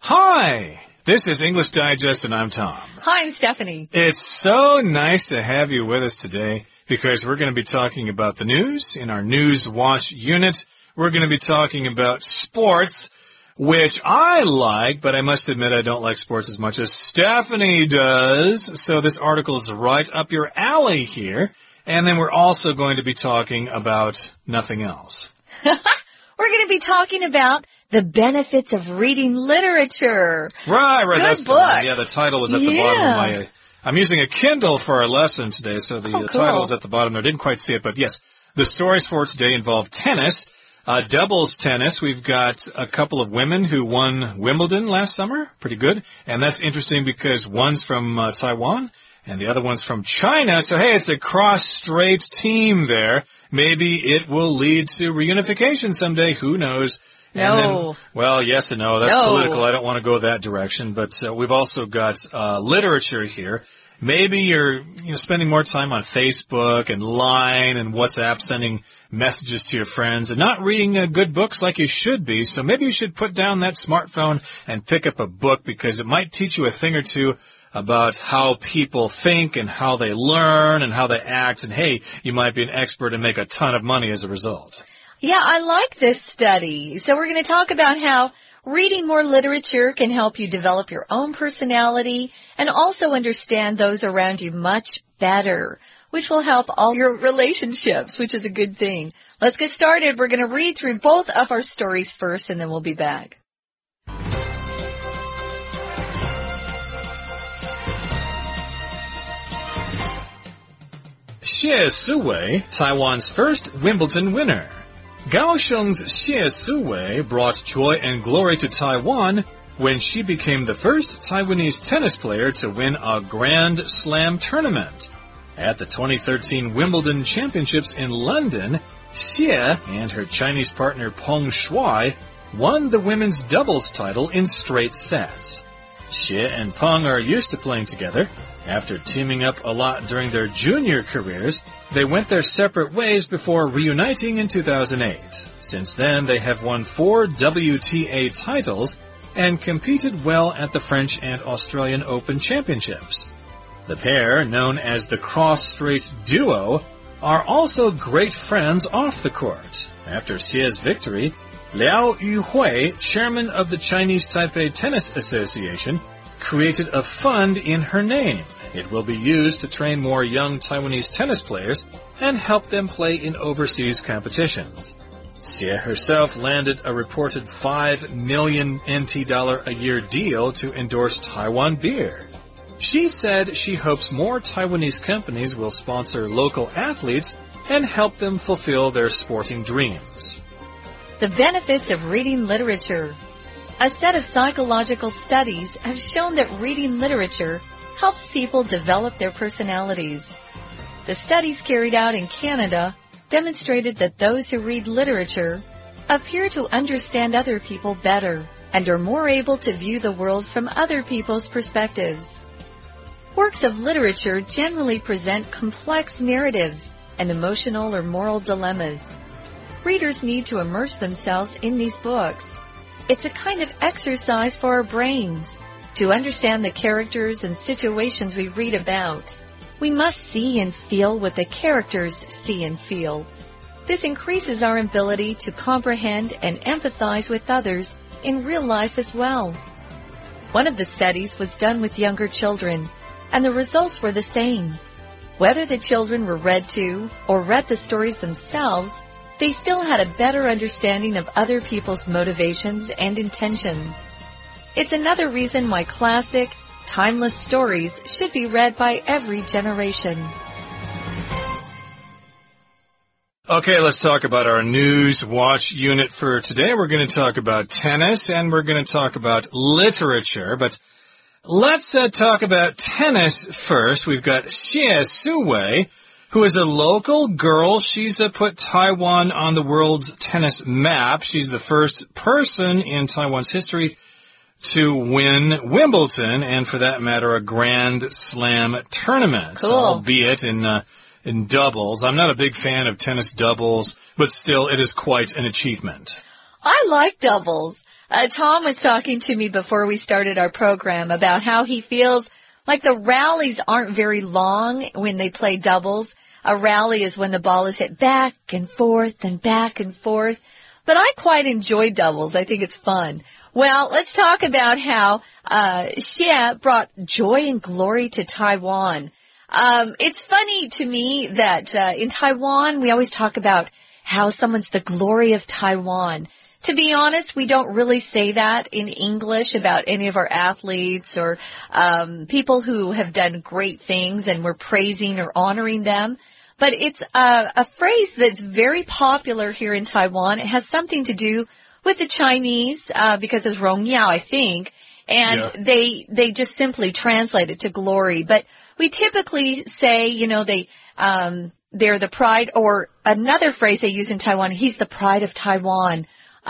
Hi, this is English Digest and I'm Tom. Hi, I'm Stephanie. It's so nice to have you with us today because we're going to be talking about the news in our News Watch unit. We're going to be talking about sports, which I like, but I must admit I don't like sports as much as Stephanie does. So this article is right up your alley here. And then we're also going to be talking about nothing else. We're going to be talking about the benefits of reading literature. Right. Good That's book. Yeah, the title was at the bottom of my... I'm using a Kindle for our lesson today, so the title was at the bottom there. Didn't quite see it, but yes. The stories for today involve tennis, doubles tennis. We've got a couple of women who won Wimbledon last summer. Pretty good. And that's interesting because one's from Taiwan and the other one's from China. So, hey, it's a cross-strait team there. Maybe it will lead to reunification someday. Who knows? No. Well, yes and no. That's political. I don't want to go that direction. But we've also got literature here. Maybe you're spending more time on Facebook and Line and WhatsApp, sending messages to your friends and not reading good books like you should be. So maybe you should put down that smartphone and pick up a book because it might teach you a thing or two about how people think and how they learn and how they act. And, hey, you might be an expert and make a ton of money as a result. Yeah, I like this study. So we're going to talk about how reading more literature can help you develop your own personality and also understand those around you much better, which will help all your relationships, which is a good thing. Let's get started. We're going to read through both of our stories first, and then we'll be back. Xie Siwei, Taiwan's first Wimbledon winner. Kaohsiung's Xie Siwei brought joy and glory to Taiwan when she became the first Taiwanese tennis player to win a Grand Slam tournament. At the 2013 Wimbledon Championships in London, Xie and her Chinese partner Peng Shuai won the women's doubles title in straight sets. Xie and Peng are used to playing together. After teaming up a lot during their junior careers, they went their separate ways before reuniting in 2008. Since then, they have won 4 WTA titles and competed well at the French and Australian Open Championships. The pair, known as the cross-strait duo, are also great friends off the court. After Xie's victory, Liao Yuhui, chairman of the Chinese Taipei Tennis Association, created a fund in her name. It will be used to train more young Taiwanese tennis players and help them play in overseas competitions. Xie herself landed a reported 5 million NT dollar a year deal to endorse Taiwan beer. She said she hopes more Taiwanese companies will sponsor local athletes and help them fulfill their sporting dreams. The benefits of reading literature. A set of psychological studies have shown that reading literature helps people develop their personalities. The studies carried out in Canada demonstrated that those who read literature appear to understand other people better and are more able to view the world from other people's perspectives. Works of literature generally present complex narratives and emotional or moral dilemmas. Readers need to immerse themselves in these books. It's a kind of exercise for our brains. To understand the characters and situations we read about, we must see and feel what the characters see and feel. This increases our ability to comprehend and empathize with others in real life as well. One of the studies was done with younger children, and the results were the same. Whether the children were read to or read the stories themselves, they still had a better understanding of other people's motivations and intentions. It's another reason why classic, timeless stories should be read by every generation. Okay, let's talk about our News Watch unit for today. We're going to talk about tennis and we're going to talk about literature. But let's talk about tennis first. We've got Xie Siwei, who is a local girl. She's put Taiwan on the world's tennis map. She's the first person in Taiwan's history to win Wimbledon, and for that matter, a Grand Slam tournament, cool. Albeit in doubles. I'm not a big fan of tennis doubles, but still, it is quite an achievement. I like doubles. Tom was talking to me before we started our program about how he feels like the rallies aren't very long when they play doubles. A rally is when the ball is hit back and forth and back and forth. But I quite enjoy doubles. I think it's fun. Well, let's talk about how Xie brought joy and glory to Taiwan. It's funny to me that in Taiwan, we always talk about how someone's the glory of Taiwan. To be honest, we don't really say that in English about any of our athletes or people who have done great things and we're praising or honoring them. But it's a phrase that's very popular here in Taiwan. It has something to do with the Chinese because it's Rongyao, I think, and they just simply translate it to glory. But we typically say, you know, they're the pride, or another phrase they use in Taiwan, he's the pride of Taiwan.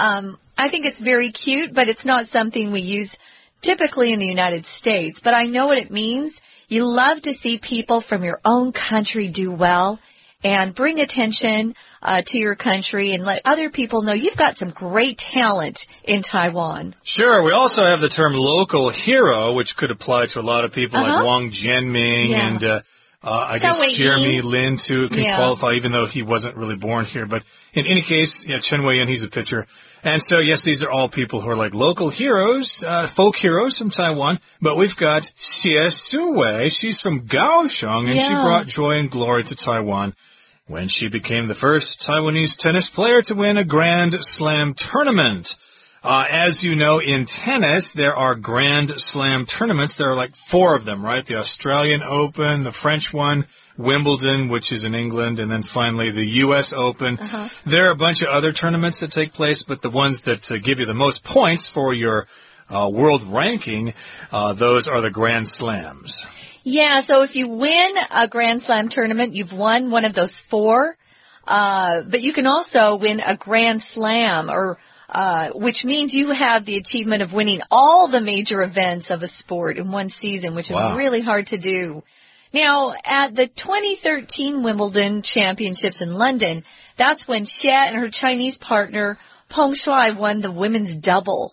I think it's very cute, but it's not something we use typically in the United States. But I know what it means. You love to see people from your own country do well and bring attention to your country and let other people know you've got some great talent in Taiwan. Sure. We also have the term local hero, which could apply to a lot of people like Wang Jianming and I guess Jeremy Lin too can qualify, even though he wasn't really born here. But in any case, Chen Wei-yin, he's a pitcher. And so, yes, these are all people who are like local heroes, folk heroes from Taiwan. But we've got Xie Suwei. She's from Kaohsiung, and she brought joy and glory to Taiwan when she became the first Taiwanese tennis player to win a Grand Slam tournament. As you know, in tennis, there are Grand Slam tournaments. There are like 4 of them, right? The Australian Open, the French one, Wimbledon, which is in England, and then finally the U.S. Open. There are a bunch of other tournaments that take place, but the ones that give you the most points for your world ranking, those are the Grand Slams. Yeah, so if you win a Grand Slam tournament, you've won one of those 4. But you can also win a Grand Slam, or which means you have the achievement of winning all the major events of a sport in one season, which is really hard to do. Now, at the 2013 Wimbledon Championships in London, that's when Xie and her Chinese partner Peng Shuai won the women's double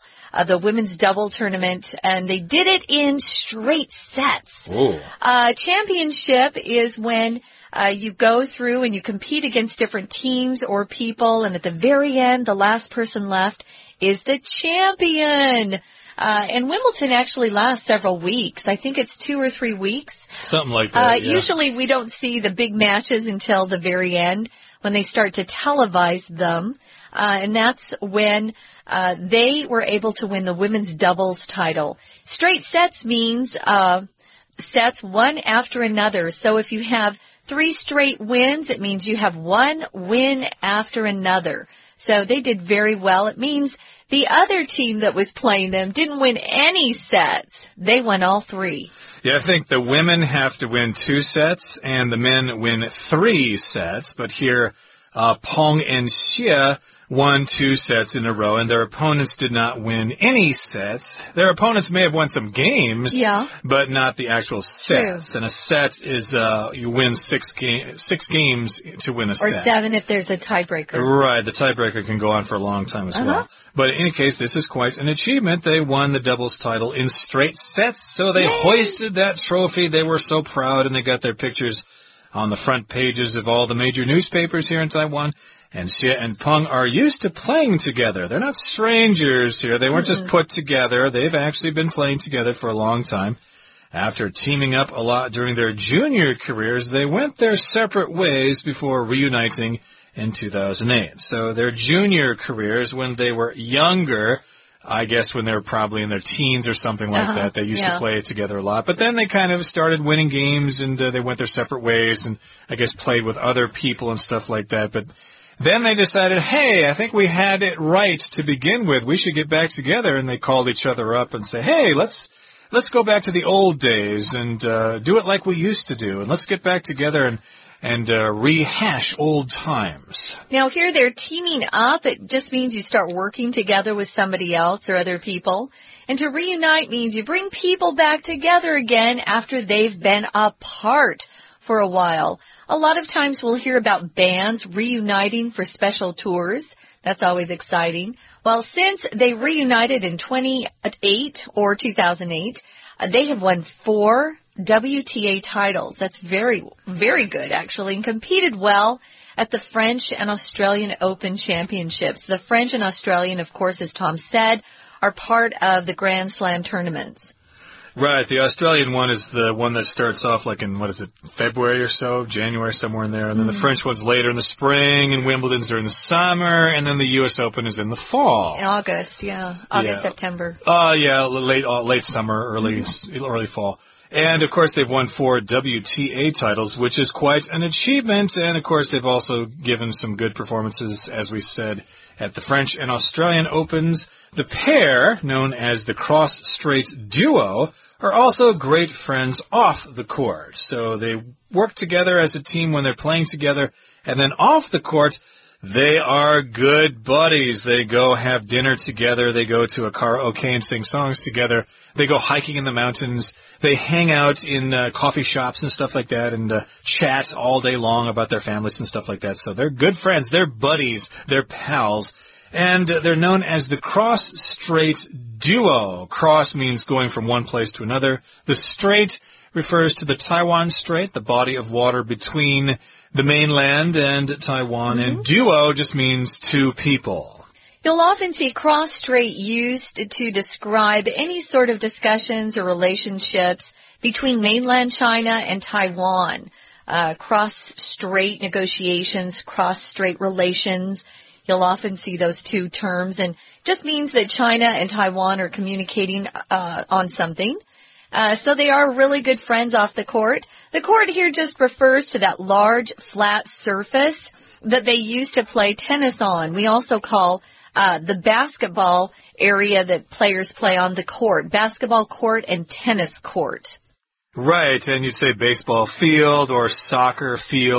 tournament, and they did it in straight sets. Championship is when you go through and you compete against different teams or people, and at the very end, the last person left is the champion. And Wimbledon actually lasts several weeks. I think it's 2 or 3 weeks. Something like that, Usually we don't see the big matches until the very end when they start to televise them. And that's when they were able to win the women's doubles title. Straight sets means sets one after another. So if you have 3 straight wins, it means you have 1 win after another. So they did very well. It means the other team that was playing them didn't win any sets. They won all 3. Yeah, I think the women have to win 2 sets and the men win 3 sets. But here, Peng and Xie won 2 sets in a row, and their opponents did not win any sets. Their opponents may have won some games, but not the actual sets. And a set is you win 6 games to win a set. Or 7 if there's a tiebreaker. Right, the tiebreaker can go on for a long time as well. But in any case, this is quite an achievement. They won the doubles title in straight sets, so they hoisted that trophy. They were so proud, and they got their pictures on the front pages of all the major newspapers here in Taiwan. And Xie and Peng are used to playing together. They're not strangers here. They weren't just put together. They've actually been playing together for a long time. After teaming up a lot during their junior careers, they went their separate ways before reuniting in 2008. So their junior careers, when they were younger, I guess when they were probably in their teens or something like that, they used to play together a lot. But then they kind of started winning games, and they went their separate ways, and I guess played with other people and stuff like that. But then they decided, hey, I think we had it right to begin with. We should get back together. And they called each other up and say, hey, let's go back to the old days and do it like we used to do. And let's get back together and rehash old times. Now here they're teaming up. It just means you start working together with somebody else or other people. And to reunite means you bring people back together again after they've been apart for a while. A lot of times we'll hear about bands reuniting for special tours. That's always exciting. Well, since they reunited in 2008 or 2008, they have won 4 WTA titles. That's very, very good, actually, and competed well at the French and Australian Open Championships. The French and Australian, of course, as Tom said, are part of the Grand Slam tournaments. Right. The Australian one is the one that starts off like in, February or so, January, somewhere in there. And then the French one's later in the spring, and Wimbledon's during the summer, and then the U.S. Open is in the fall. In August, yeah. August, September. Late summer, early fall. And, of course, they've won 4 WTA titles, which is quite an achievement. And, of course, they've also given some good performances, as we said, at the French and Australian Opens. The pair, known as the cross-straight duo, are also great friends off the court. So they work together as a team when they're playing together. And then off the court, they are good buddies. They go have dinner together. They go to a karaoke and sing songs together. They go hiking in the mountains. They hang out in coffee shops and stuff like that and chat all day long about their families and stuff like that. So they're good friends. They're buddies. They're pals. And they're known as the cross-straight duo. Cross means going from one place to another. The straight refers to the Taiwan Strait, the body of water between the mainland and Taiwan. And duo just means two people. You'll often see cross-straight used to describe any sort of discussions or relationships between mainland China and Taiwan. Cross-strait negotiations, cross-strait relations. You'll often see those two terms, and just means that China and Taiwan are communicating on something. So they are really good friends off the court. The court here just refers to that large, flat surface that they use to play tennis on. We also call the basketball area that players play on the court, basketball court and tennis court. Right, and you'd say baseball field or soccer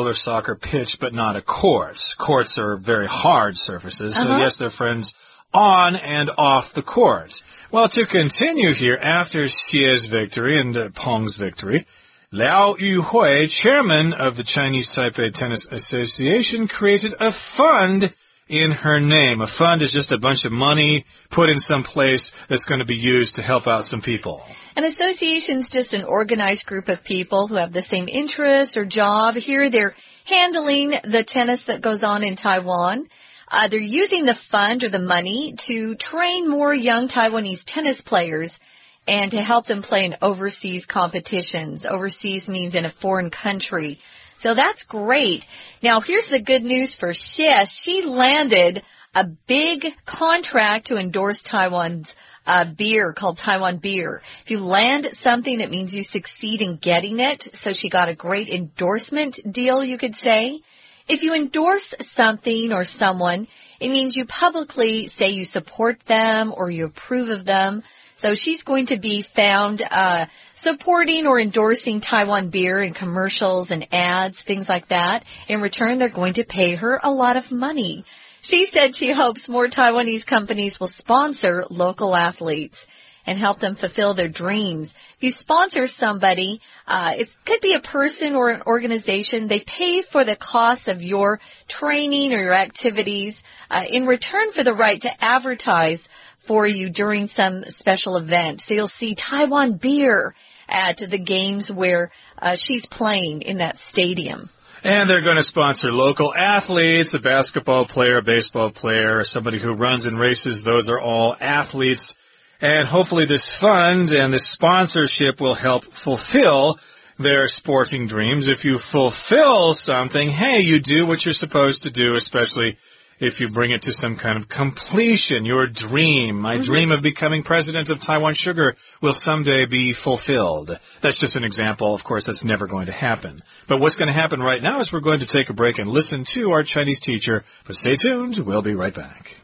pitch, but not a court. Courts are very hard surfaces, so yes, they're friends on and off the court. Well, to continue here, after Xie's victory and Peng's victory, Liao Yuhui, chairman of the Chinese Taipei Tennis Association, created a fund in her name. A fund is just a bunch of money put in some place that's going to be used to help out some people. An association is just an organized group of people who have the same interest or job. Here they're handling the tennis that goes on in Taiwan. They're using the fund or the money to train more young Taiwanese tennis players and to help them play in overseas competitions. Overseas means in a foreign country. So that's great. Now, here's the good news for Xie. She landed a big contract to endorse Taiwan's beer called Taiwan Beer. If you land something, it means you succeed in getting it. So she got a great endorsement deal, you could say. If you endorse something or someone, it means you publicly say you support them or you approve of them. So she's going to be found supporting or endorsing Taiwan Beer in commercials and ads, things like that. In return, they're going to pay her a lot of money. She said she hopes more Taiwanese companies will sponsor local athletes and help them fulfill their dreams. If you sponsor somebody, it could be a person or an organization. They pay for the cost of your training or your activities in return for the right to advertise for you during some special event. So you'll see Taiwan Beer at the games where she's playing in that stadium. And they're going to sponsor local athletes, a basketball player, a baseball player, somebody who runs and races. Those are all athletes. And hopefully this fund and this sponsorship will help fulfill their sporting dreams. If you fulfill something, hey, you do what you're supposed to do, especially if you bring it to some kind of completion. Your dream, my dream of becoming president of Taiwan Sugar will someday be fulfilled. That's just an example. Of course, that's never going to happen. But what's going to happen right now is we're going to take a break and listen to our Chinese teacher. But stay tuned. We'll be right back.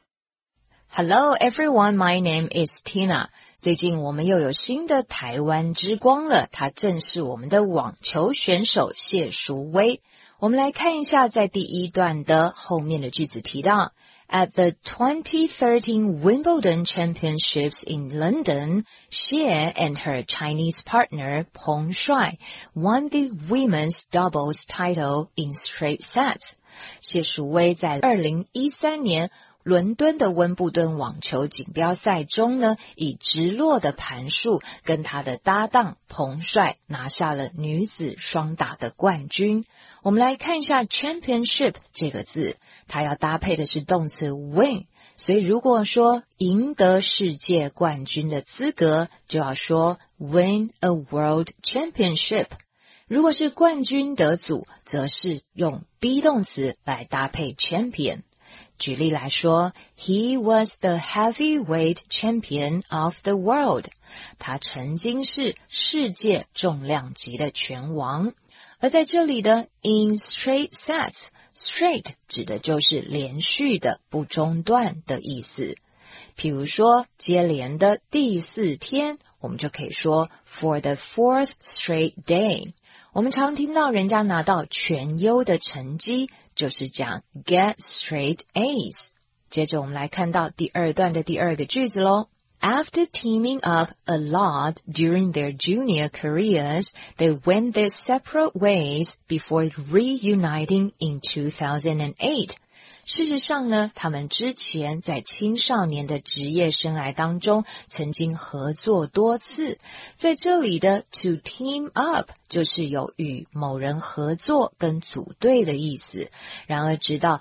Hello everyone, my name is Tina. 最近我们又有新的台湾之光了，她正是我们的网球选手谢淑薇。我们来看一下在第一段的后面的句子提到 At the 2013 Wimbledon Championships in London, Xie and her Chinese partner Peng Shuai won the women's doubles title in straight sets. 谢淑薇在2013年伦敦的温布顿网球锦标赛中呢，以直落的盘数跟他的搭档彭帅拿下了女子双打的冠军。我们来看一下 championship 这个字，它要搭配的是动词 win， 所以如果说赢得世界冠军的资格，就要说 win a world championship。如果是冠军得主，则是用 be 动词来搭配 champion。举例来说 ，He was the heavyweight champion of the world。他曾经是世界重量级的拳王。而在这里的 in straight sets，straight 指的就是连续的、不中断的意思。譬如说，接连的第4天，我们就可以说 for the 4th straight day。我们常听到人家拿到全优的成绩，就是讲 get straight A's。接着我们来看到第2段的第2个句子咯。After teaming up a lot during their junior careers, they went their separate ways before reuniting in 2008. 事实上呢，他们之前在青少年的职业生涯当中曾经合作多次。在这里的 to team up 就是有与某人合作跟组队的意思。然而直到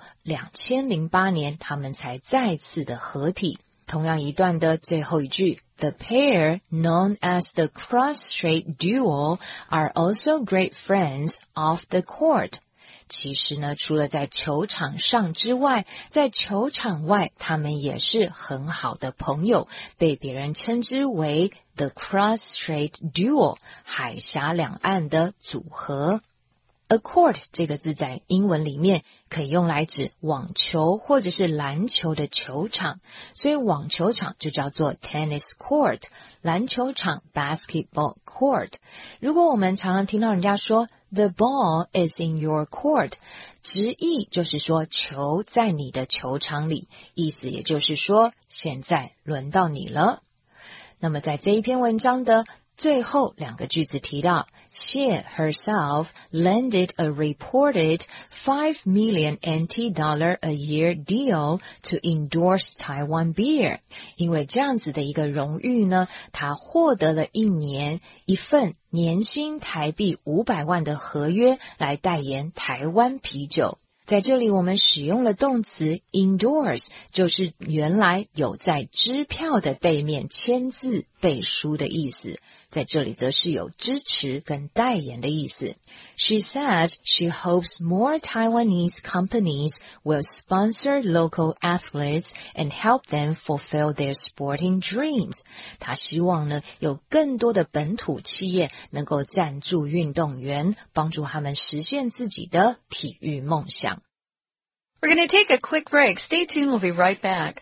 2008年，他们才再次的合体。同样一段的最后一句 The pair, known as the cross-strait duo, are also great friends off the court. 其实呢，除了在球场上之外，在球场外，他们也是很好的朋友，被别人称之为 the cross-strait duo, 海峡两岸的组合。A court 这个字在英文里面可以用来指网球或者是篮球的球场，所以网球场就叫做 tennis court， 篮球场 basketball court。 如果我们常常听到人家说 the ball is in your court， 直译就是说球在你的球场里，意思也就是说现在轮到你了。那么在这一篇文章的最后2个句子提到 She herself landed a reported $5 million a year deal to endorse Taiwan beer. 因为这样子的一个荣誉呢，她获得了一份年薪台币500万的合约来代言台湾啤酒。在这里我们使用了动词 endorse， 就是原来有在支票的背面签字背书的意思，在这里则是有支持跟代言的意思。She said she hopes more Taiwanese companies will sponsor local athletes and help them fulfill their sporting dreams. 她希望呢，有更多的本土企业能够赞助运动员，帮助他们实现自己的体育梦想。 We're going to take a quick break. Stay tuned. We'll be right back.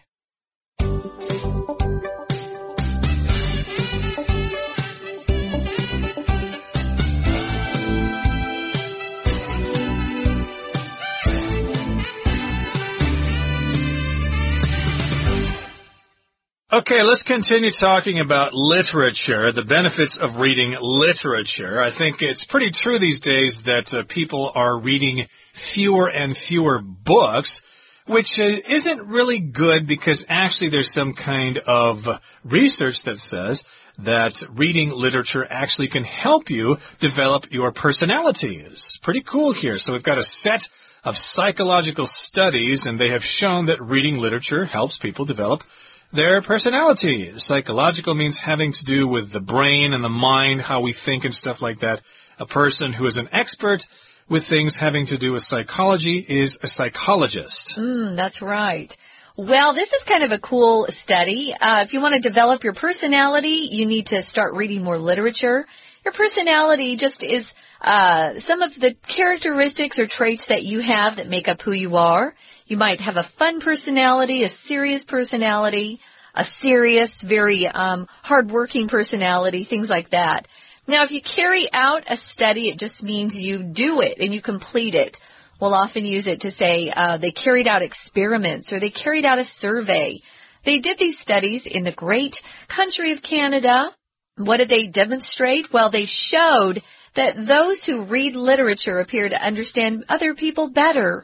Okay, let's continue talking about literature, the benefits of reading literature. I think it's pretty true these days that people are reading fewer and fewer books, which isn't really good because actually there's some kind of research that says that reading literature actually can help you develop your personality. It's pretty cool here. So we've got a set of psychological studies, and they have shown that reading literature helps people develop their personality. Psychological means having to do with the brain and the mind, how we think and stuff like that. A person who is an expert with things having to do with psychology is a psychologist. That's right. Well, this is kind of a cool study. If you want to develop your personality, you need to start reading more literature. Your personality just is some of the characteristics or traits that you have that make up who you are. You might have a fun personality, a serious personality, a serious, very hardworking personality, things like that. Now, if you carry out a study, it just means you do it and you complete it. We'll often use it to say they carried out experiments or they carried out a survey. They did these studies in the great country of Canada. What did they demonstrate? Well, they showed that those who read literature appear to understand other people better,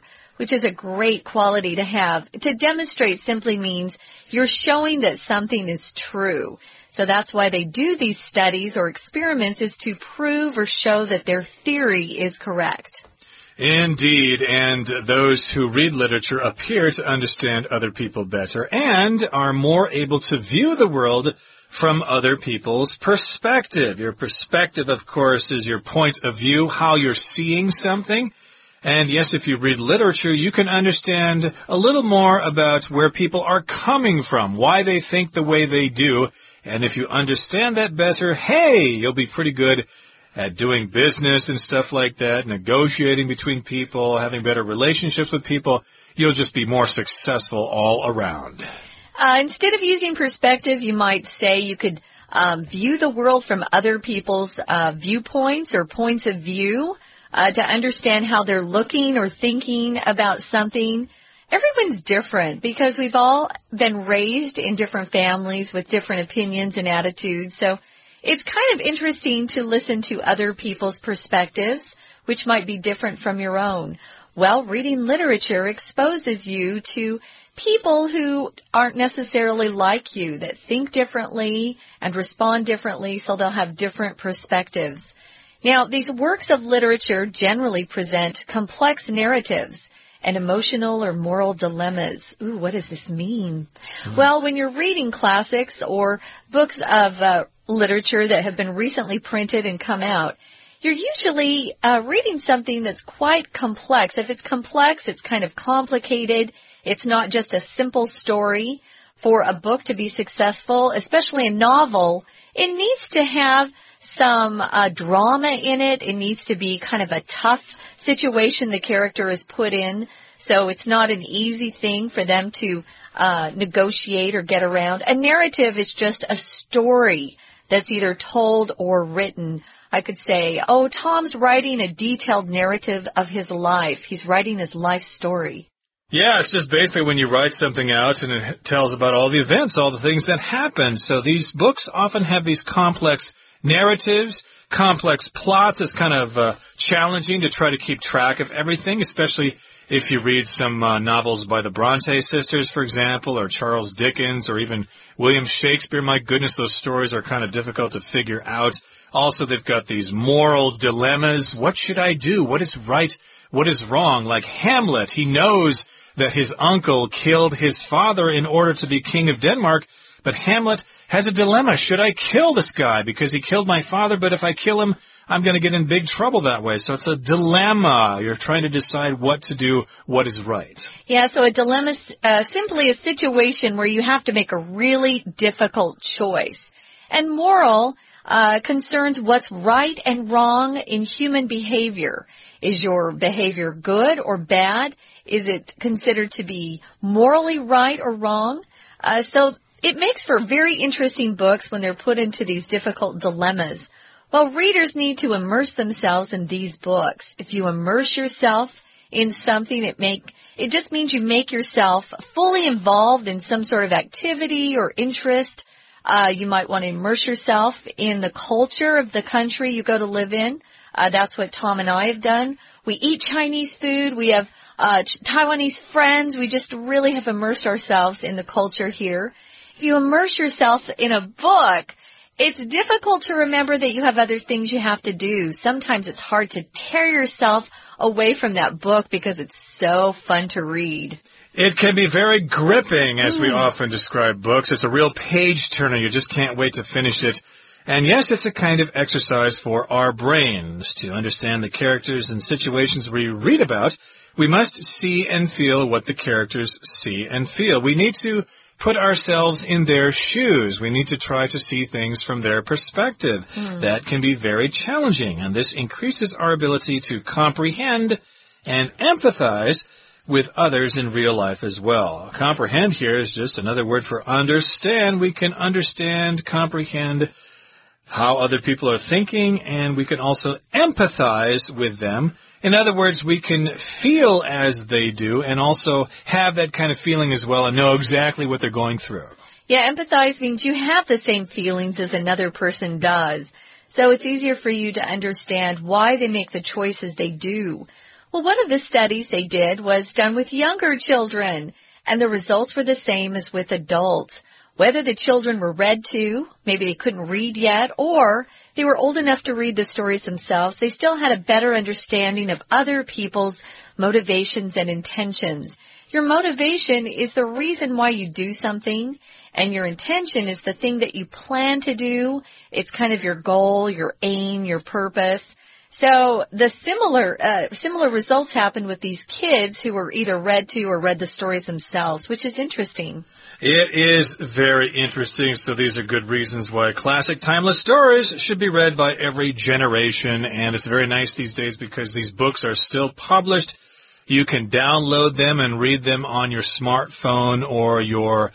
which is a great quality to have. To demonstrate simply means you're showing that something is true. So that's why they do these studies or experiments, is to prove or show that their theory is correct. Indeed, and those who read literature appear to understand other people better and are more able to view the world from other people's perspective. Your perspective, of course, is your point of view, how you're seeing something. And yes, if you read literature, you can understand a little more about where people are coming from, why they think the way they do. And if you understand that better, hey, you'll be pretty good at doing business and stuff like that, negotiating between people, having better relationships with people. You'll just be more successful all around. Instead of using perspective, you might say you could view the world from other people's viewpoints or points of view to understand how they're looking or thinking about something. Everyone's different because we've all been raised in different families with different opinions and attitudes. So it's kind of interesting to listen to other people's perspectives, which might be different from your own. Well, reading literature exposes you to people who aren't necessarily like you, that think differently and respond differently, so they'll have different perspectives. Now, these works of literature generally present complex narratives and emotional or moral dilemmas. Ooh, what does this mean? Well, when you're reading classics or books of literature that have been recently printed and come out, you're usually reading something that's quite complex. If it's complex, it's kind of complicated. It's not just a simple story. For a book to be successful, especially a novel, it needs to have some drama in it. It needs to be kind of a tough situation the character is put in. So it's not an easy thing for them to negotiate or get around. A narrative is just a story that's either told or written. I could say, oh, Tom's writing a detailed narrative of his life. He's writing his life story. Yeah, it's just basically when you write something out and it tells about all the events, all the things that happened. So these books often have these complex narratives, complex plots. It's kind of challenging to try to keep track of everything, especially if you read some novels by the Bronte sisters, for example, or Charles Dickens, or even William Shakespeare. My goodness, those stories are kind of difficult to figure out. Also, they've got these moral dilemmas. What should I do? What is right? What is wrong? Like Hamlet, he knows that his uncle killed his father in order to be king of Denmark, but Hamlet has a dilemma. Should I kill this guy because he killed my father, but if I kill him, I'm going to get in big trouble that way. So it's a dilemma. You're trying to decide what to do, what is right. Yeah, so a dilemma is simply a situation where you have to make a really difficult choice. And moral concerns what's right and wrong in human behavior. Is your behavior good or bad? Is it considered to be morally right or wrong? So it makes for very interesting books when they're put into these difficult dilemmas. Well, readers need to immerse themselves in these books. If you immerse yourself in something, it just means you make yourself fully involved in some sort of activity or interest. You might want to immerse yourself in the culture of the country you go to live in. That's what Tom and I have done. We eat Chinese food. We have Taiwanese friends. We just really have immersed ourselves in the culture here. If you immerse yourself in a book, it's difficult to remember that you have other things you have to do. Sometimes it's hard to tear yourself away from that book because it's so fun to read. It can be very gripping, as we often describe books. It's a real page-turner. You just can't wait to finish it. And yes, it's a kind of exercise for our brains. To understand the characters and situations we read about, we must see and feel what the characters see and feel. We need to put ourselves in their shoes. We need to try to see things from their perspective. That can be very challenging, and this increases our ability to comprehend and empathize with others in real life as well. Comprehend here is just another word for understand. We can understand, comprehend how other people are thinking, and we can also empathize with them. In other words, we can feel as they do and also have that kind of feeling as well and know exactly what they're going through. Yeah, empathize means you have the same feelings as another person does. So it's easier for you to understand why they make the choices they do. Well, one of the studies they did was done with younger children, and the results were the same as with adults. Whether the children were read to, maybe they couldn't read yet, or they were old enough to read the stories themselves, they still had a better understanding of other people's motivations and intentions. Your motivation is the reason why you do something, and your intention is the thing that you plan to do. It's kind of your goal, your aim, your purpose. So the similar results happened with these kids who were either read to or read the stories themselves, which is interesting. It is very interesting, so these are good reasons why classic timeless stories should be read by every generation, and it's very nice these days because these books are still published. You can download them and read them on your smartphone or your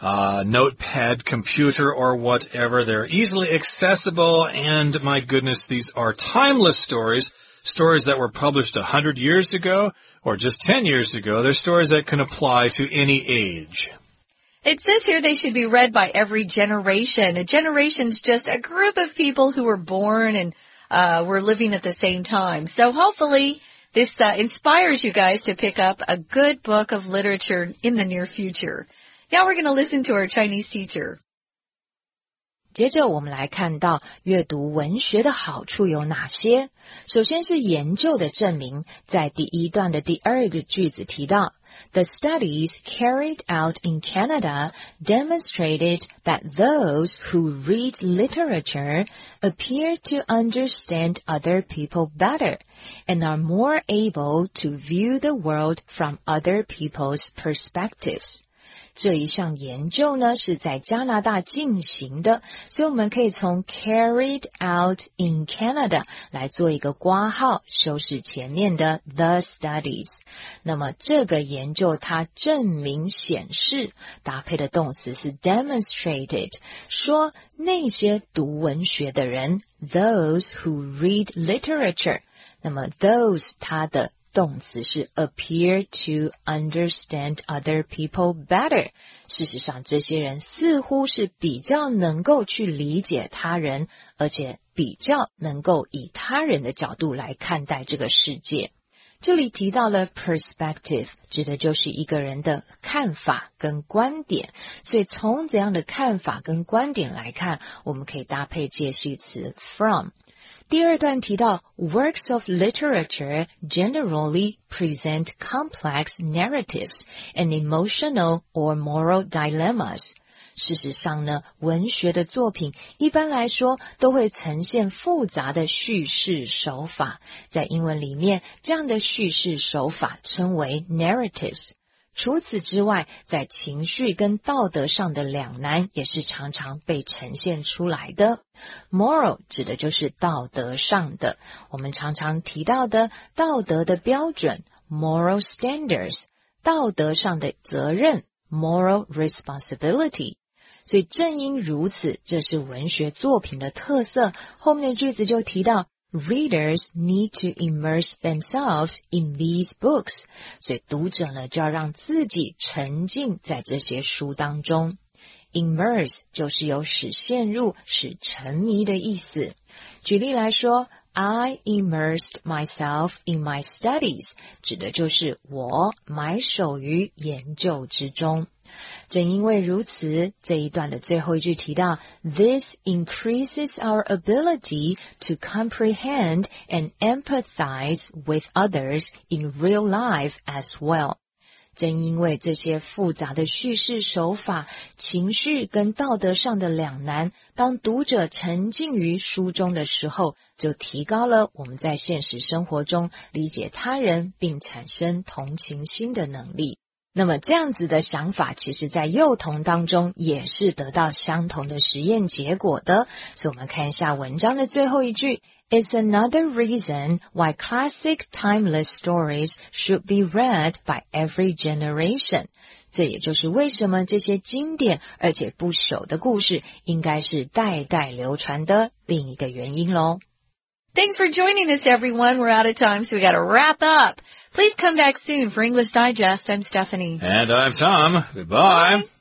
notepad computer or whatever. They're easily accessible, and my goodness, these are timeless stories that were published 100 years ago or just 10 years ago. They're stories that can apply to any age. It says here they should be read by every generation. A generation's just a group of people who were born and were living at the same time. So hopefully this inspires you guys to pick up a good book of literature in the near future. Now we're going to listen to our Chinese teacher. 接着我们来看到阅读文学的好处有哪些。首先是研究的证明，在第一段的第二个句子提到，The studies carried out in Canada demonstrated that those who read literature appear to understand other people better and are more able to view the world from other people's perspectives. 这一项研究呢是在加拿大进行的，所以我们可以从 carried out in Canada 来做一个括号，修饰前面的 the studies。那么这个研究它证明显示，搭配的动词是 demonstrated， 说那些读文学的人 those who read literature， 那么 those 它的动词是 appear to understand other people better。 事实上这些人似乎是比较能够去理解他人，而且比较能够以他人的角度来看待这个世界。这里提到了 perspective， 指的就是一个人的看法跟观点，所以从怎样的看法跟观点来看，我们可以搭配介系词 from。第二段提到 works of literature generally present complex narratives and emotional or moral dilemmas. 事实上呢，文学的作品一般来说都会呈现复杂的叙事手法，在英文里面这样的叙事手法称为 narratives。除此之外，在情绪跟道德上的两难也是常常被呈现出来的。Moral 指的就是道德上的，我们常常提到的道德的标准 moral standards， 道德上的责任 moral responsibility。所以正因如此，这是文学作品的特色。后面的句子就提到Readers need to immerse themselves in these books. 所以读者呢就要让自己沉浸在这些书当中。Immerse 就是有使陷入、使沉迷的意思。举例来说 I immersed myself in my studies 指的就是我埋首于研究之中。正因为如此，这一段的最后一句提到 This increases our ability to comprehend and empathize with others in real life as well. 正因为这些复杂的叙事手法，情绪跟道德上的两难，当读者沉浸于书中的时候，就提高了我们在现实生活中理解他人并产生同情心的能力。那么这样子的想法其实在幼童当中也是得到相同的实验结果的，所以我们看一下文章的最后一句 It's another reason why classic timeless stories should be read by every generation. 这也就是为什么这些经典而且不朽的故事应该是代代流传的另一个原因咯。 Thanks for joining us, everyone. We're out of time, so we got to wrap up. Please come back soon for English Digest. I'm Stephanie. And I'm Tom. Goodbye. Bye.